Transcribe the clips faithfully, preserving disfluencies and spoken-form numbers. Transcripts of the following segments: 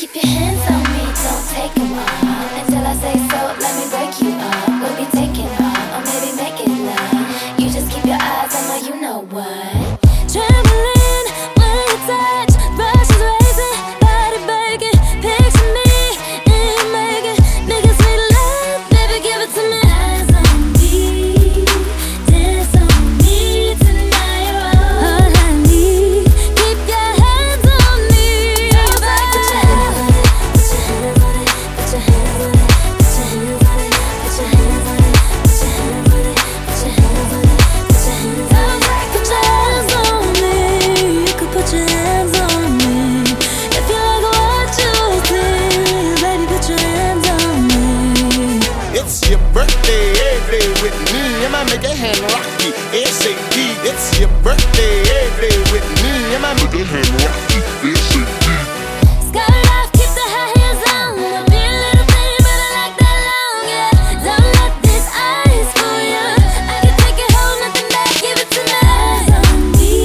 Keep your hands on me, don't take them off. Until I say so, let me break you up. We'll be taking off, or maybe making love. You just keep your eyes on my you know what. Trembling when you touch, brushes raising, body baking. Picture me and you making niggas sweet love, baby give it to me. Eyes on me, dance on me tonight. All I need, keep your hands on me. Put your hands on it, put your hands on it, put your hands on it, put your hands on it, put your hands on it, put your hands on it, put your hands on it, put your hands on it. Put your hands on me, you can put your hands on me. If you like what you see, baby, put your hands on me. It's your birthday, every day with me. I'ma make a hand rocky, S A D. It's your birthday, every day with me. I'ma make a hand rocky, S A D. Skirt off, keep the high heels on. I'll be a little baby, but I like that long, yeah. Don't let this ice fool you. I can take it home, nothing back, give it to me. Eyes on me,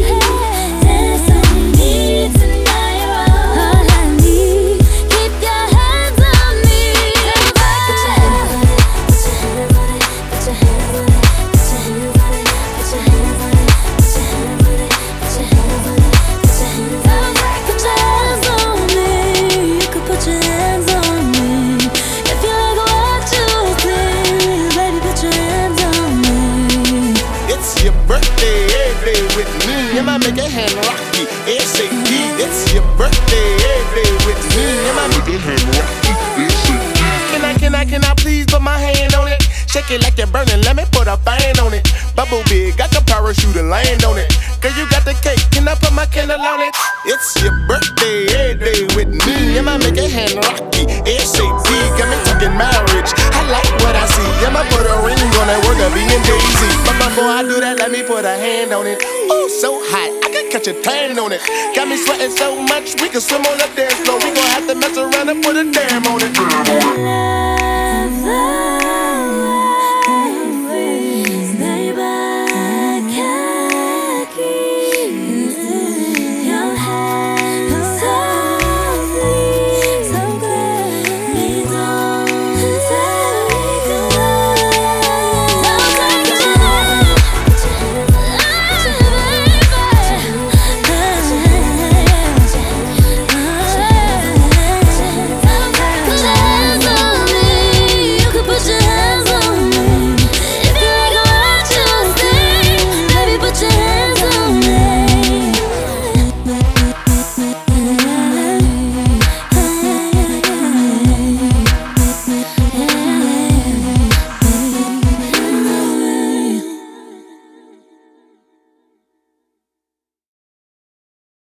dance on me tonight. All I need, keep your hands on me. Put your hands on it, put your hands on it, put your hands on it, put your hands on it, put your hands on it, put your hands on it, put your hands on it, put your hands on it. Put your hands on me, you can put your hands on me. If you like what you see, baby, put your hands on me. It's your birthday, every day with me. I'ma make a hand rocky, S A D. It's your birthday, every day with me. I'ma make a hand rocky, S A D. Can I, can I, can I please put my hand on it? Shake it like you're burning, let me put a fan on it. Bubble big, got the parachute and land on it. Girl, you got the cake, can I put my candle on it? It's your birthday, every day with me. I'ma make a hand rocky, S A D. Got me talking marriage, I like what I see. I'ma put a ring on that word of being Daisy. But before I do that, let me put a hand on it. Oh, so hot, I can catch a tan on it. Got me sweating so much, we can swim on the dance floor. We gon' have to mess around and put a dam on it.